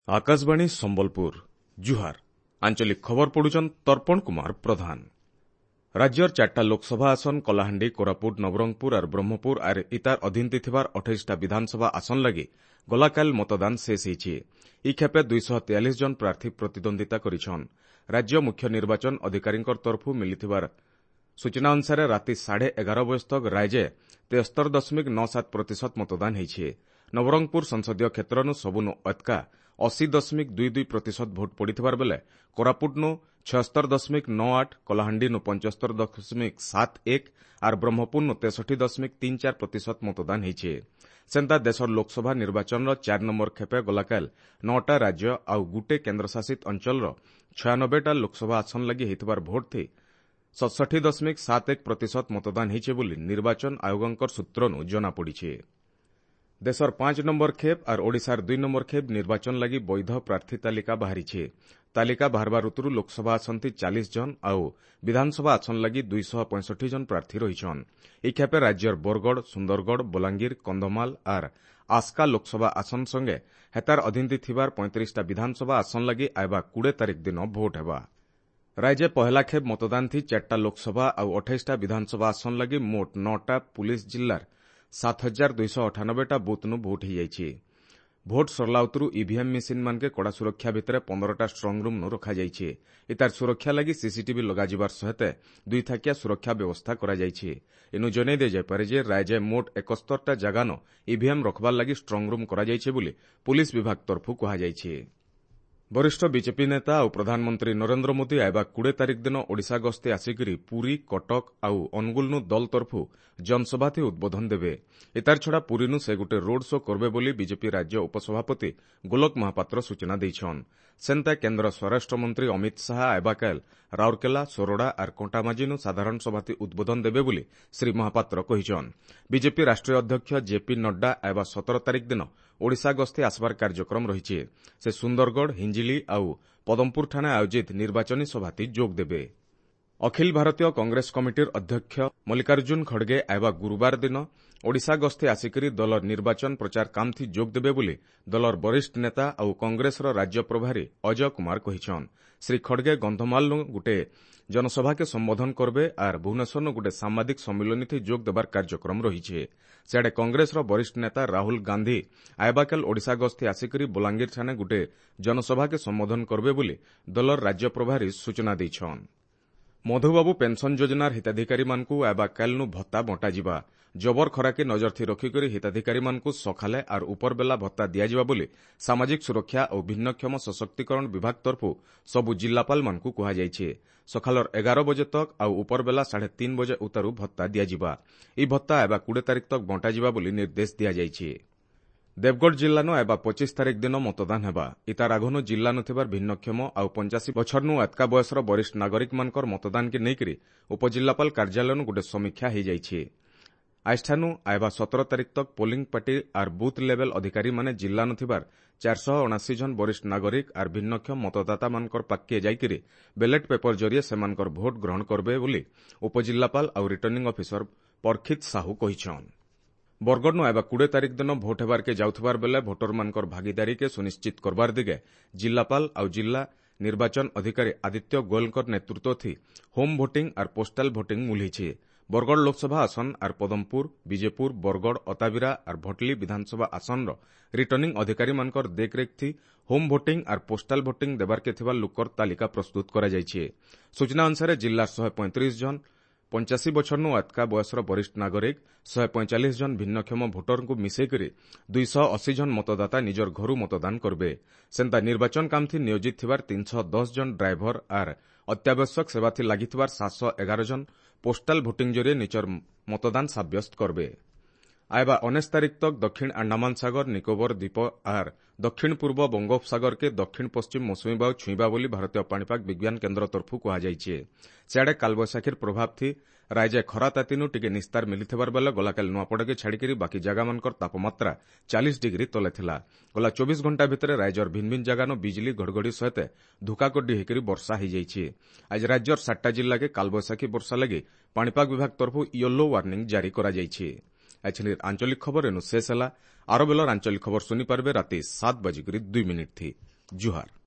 आकाशवाणी सम्बलपुर जुहार आंचलिक खबर पढ़ुचन तर्पण कुमार प्रधान। राज्यर 4टा लोकसभा आसन कलाहांडी कोरापुट नवरंगपुर और ब्रह्मपुर और इतार अधीनती थिबार 28टा विधानसभा आसन लगी गलाकाल मतदान शेष होईछि। ई खेपे 243 जन प्रार्थी प्रतिद्वंदिता करिछन। राज्य मुख्य निर्वाचन अधिकारी तरफु मिलिथिबार सूचना अनुसार राति 11:30 बजे तक राज्य 73.97% मतदान होईछि। नवरंगपुर संसदीय क्षेत्रनु सबुनु अतका 80.22% भोट पड़िथिबार बेले कोरापुटनु 76.98, कलाहांडीनु 75.71 और ब्रह्मपुरनु 63.34% मतदान होईछि। सेंता देशर लोकसभा निर्वाचन 4 नंबर खेपे गलाकाल 9टा राज्य आउ गुटे केन्द्रशासित अंचल 96टा लोकसभा आसन लगी होइथिबार भोट थी 67.71% मतदान होईछि बोली निर्वाचन आयोगंकर सूत्रनु जना पड़िछि। देशर 5 नंबर खेप और ओडिशार 2 नंबर खेप निर्वाचन लगी वैध प्रार्थी तालिका बाहरी। तालिका बाहरबार ऋतु लोकसभा आसन 40 जन आउ विधानसभा आसन लगी 265 जन प्रार्थी रहिछन। ई खेपे राज्यर बरगड़, सुंदरगढ़, बलांगीर, कंधमाल और आस्का लोकसभा आसन संगे हेतार अधीनती थिबार 35टा विधानसभा आसन लगी आयबा 20 तारिख दिन भोट हेबा। राज्य पहला खेप मतदान थी 4टा लोकसभा और 28टा विधानसभा आसन लगी मोट 9टा पुलिस जिल्लार 7298टा बूथनु भोट हो जाइछि। भोट सरला उतरु ईवीएम मेसीन मानके कड़ा सुरक्षा भितर 15टा स्ट्रंग रूम रखा जाइछि। इतार सुरक्षा लगी सीसीटीवी लगाजिबार सहित 2 थाकिया सुरक्षा व्यवस्था करा जाइछि। इनु जनै दे जाय पारे जे राज्य मोट 71टा जगानो ईवीएम रखबार लगी स्ट्रंग रूम करा जाइछि बोली पुलिस विभाग तरफु कहा जाइछि। वरिष्ठ बीजेपी नेता और प्रधानमंत्री नरेंद्र मोदी आयबा 20 तारिख दिन ओडिशा गस्ते आसिकरी पुरी, कटक आउ अनुगुलनु दल तरफु जनसभा थी उद्बोधन देवे। इतार छड़ा पुरीनु से गोटे रोड शो करबे बोली बीजेपी राज्य उपसभापति गोलक महापात्र सूचना दैछन। सेंता केन्द्र स्वराष्ट्र मंत्री अमित शाह आयबा काल राउरकेला, सोरडा और कंटामाजीनु साधारण सभा थी उद्बोधन देवे बोली श्री महापात्र कहिछन। बीजेपी राष्ट्रीय अध्यक्ष जेपी नड्डा आयबा 17 तारिख दिन ओडिशा गस्ते आसबार कार्यक्रम रहिछि। से सुंदरगढ़, हिंजिली आउ पदमपुर ठाणे आयोजित निर्वाचनी सभाती जोग देबे। अखिल भारतीय कांग्रेस कमिटीर अध्यक्ष मल्लिकार्जुन खड़गे आयबा गुरुवार दिन ओडिशा गस्ते आसिकरी दलर निर्वाचन प्रचार काम थी जोग देबे बोली दलर वरिष्ठ नेता और कांग्रेसर राज्य प्रभारी अजय कुमार कहिछन। श्री खड़गे गंधमालनु गुटे जनसभा के संबोधन करबे और भुवनेश्वर गोटे साम्बादिक सम्मिलनी थी जोग देबार कार्यक्रम रही। सियाड़े कांग्रेसर वरिष्ठ नेता राहुल गांधी आयबाकाल ओडिशा गस्ते आसिकरी बलांगीर ठाणे गोटे जनसभा के संबोधन करबे बोली दलर राज्य प्रभारी सूचना दैछन। मधुबाबू पेंशन योजनार हिताधिकारी मानकु आयबाकालनु भत्ता बंटाजिबा। जबर खरा के नजर थी रखिकरी हिताधिकारी मानकु सखाले और उपरबेला भत्ता दियाजिबा बोली सामाजिक सुरक्षा और भिन्नक्षम सशक्तिकरण विभाग तरफु सबु जिल्लापाल मानकु कहा जाइछि। सखालर 11 बजे तक और उपरबेला 3:30 बजे उतारू भत्ता दियाजिबा। ई भत्ता आयबा 20 तारिख तक बंटाजिबा बोली निर्देश दिया जाइछि। देवगढ़ जिल्लानु आयबा 25 तारिख दिन मतदान हेबा। इतार आघनु जिल्लानु थिबार भिन्नक्षम और 85 बछरनु अतका बयसर वरिष्ठ नागरिक मानकर मतदान के नेकरी उपजिल्लापाल कार्यालयनु गोटे समीक्षा हो जाइछि। आजठानु आयबा 17 तारिख तक पोलिंग पार्टी और बूथ लेवल अधिकारी माने जिल्लानु थिबार 479 जन वरिष्ठ नागरिक और भिन्नक्षम मतदाता मानकर पाके जाइकरी बैलेट पेपर जरिए सेमानकर भोट ग्रहण करबे बोली उपजिल्लापाल और रिटर्निंग ऑफिसर परखित साहू कहिछन। बरगढ़नु आयबा 20 तारिख दिन भोट हेबार के जाउथबार बेले भोटर मानकर भागीदारी के सुनिश्चित करबार दिगे जिल्लापाल और जिला निर्वाचन अधिकारी आदित्य गोयलकर नेतृत्व थी होम भोटिंग और पोस्टाल भोटिंग मुलिछि। बरगढ़ लोकसभा आसन और पदमपुर, विजेपुर, बरगढ़, अताबिरा और भटली विधानसभा आसन रिटर्निंग अधिकारी मानकर देखरेख थी होम भोटिंग और पोस्टाल भोटिंग देबार के थिबा लोकर तालिका प्रस्तुत करा जाइछि। सूचना अनुसार जिल्लार 135 जन 85 बछरनु अतका बयसर वरिष्ठ नागरिक 145 जन भिन्नक्षम भोटर को मिसेकरी 280 जन मतदाता निजर घरू मतदान करबे। सेंता निर्वाचन काम थी नियोजित थिबार 310 जन ड्राइवर और अत्यावश्यक सेवा थी लागिथिबार 711 जन पोस्टाल भोटिंग जरिए निजर मतदान साब्यस्त करबे। आयबा 19 तारिख तक दक्षिण अंडमान सागर, निकोबर द्वीप और दक्षिण पूर्व बंगोपसागर के दक्षिण पश्चिम मौसुमी बायु छुईबा बोली भारतीय पाणीपाग विज्ञान केन्द्र तरफु कहा जाइछि। सियाड़े कालबैशाखीर प्रभाव थी राज्य खरा तातीनु टिके निस्तार मिलिथिबार बेले गलाकाल नुआपड़ा के छाड़िकरी बाकी जगह मानकर तापमात्रा 40 डिग्री तले थिला। गला 24 घंटा भितर राज्यर भिन्न भिन्न जगानो बिजली घड़घड़ी सहित धुकाकड्डी होकरी वर्षा हो जाइछि। आज राज्यर 7टा जिल्ला के कालबैशाखी वर्षा लगी पाणीपाग विभाग तरफु येलो वार्निंग जारी करा जाइछि। आछिलिर आंचलिक खबर एनु शेष होला। आरो बेलर आंचलिक खबर सुनी पारबे राति 7:02 थी। जुहार।